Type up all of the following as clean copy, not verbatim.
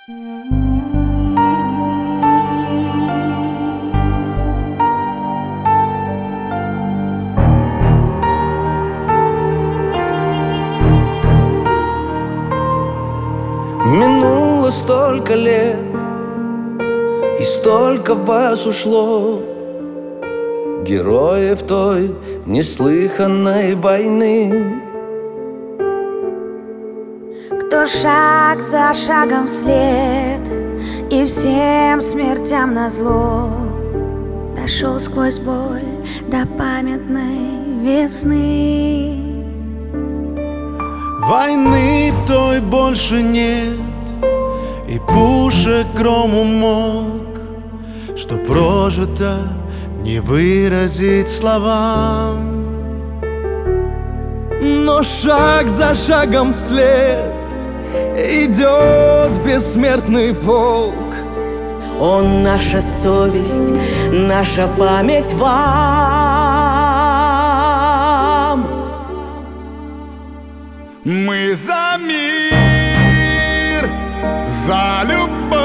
Минуло столько лет, и столько вас ушло, героев той неслыханной войны. Кто шаг за шагом вслед и всем смертям назло дошел сквозь боль до памятной весны. Войны той больше нет, и пушек гром умолк, что прожито не выразить словам. Но шаг за шагом вслед идет бессмертный полк. Он наша совесть, наша память вам. Мы за мир, за любовь.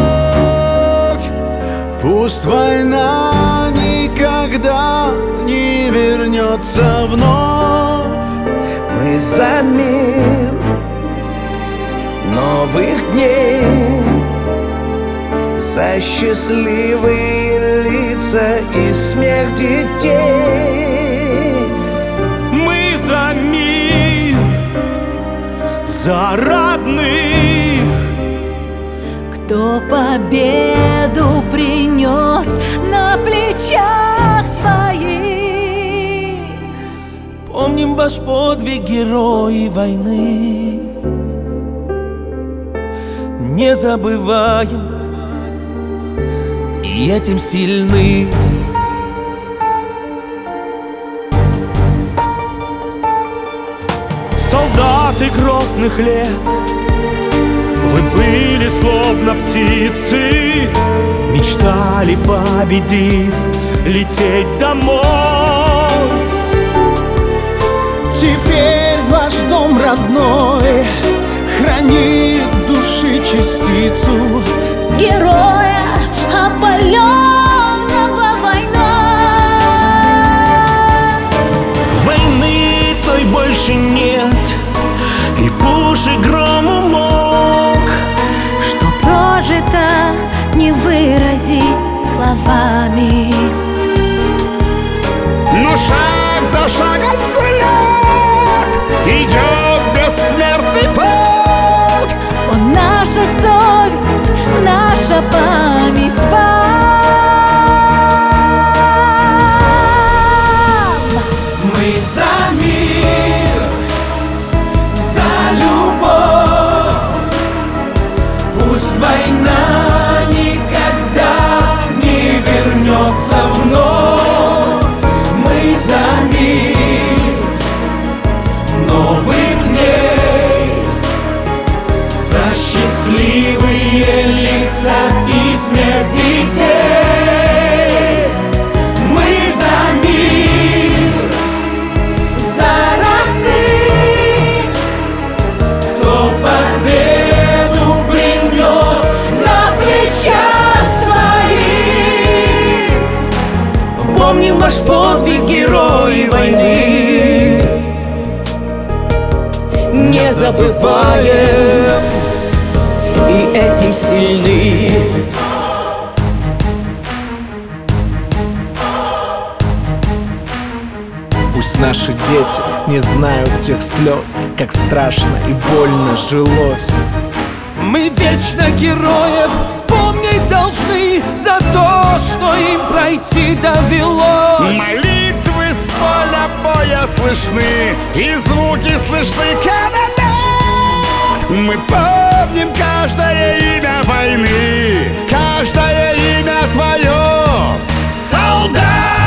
Пусть война никогда не вернется вновь. Мы за мир новых дней, за счастливые лица и смех детей. Мы за мир, за родных, кто победу принес на плечах своих. Помним ваш подвиг, герои войны, не забываем, и этим сильны. солдаты грозных лет, вы были словно птицы, мечтали, победив, лететь домой. Теперь ваш дом родной хранит души частицу Героя, опаленного войной. Войны той больше нет, и пушек гром умолк, Что прожито не выразить словами. но шаг за шагом вслед идет бессмертный полк. Он наша совесть, наша память вам. Мы за мир, за любовь. Пусть война никогда не вернется вновь. Мы за мир новых дней, за счастливые лица и смех детей. Мы за мир, за родных, кто победу принес на плечах своих. Помним ваш подвиг, герои войны, не забываем, и этим сильны. Пусть наши дети не знают тех слез, как страшно и больно жилось. Мы вечно героев помнить должны за то, что им пройти довелось. Молитвы с поля боя слышны, и звуки слышны канонад. Мы помним каждое имя войны, каждое имя твое, солдат.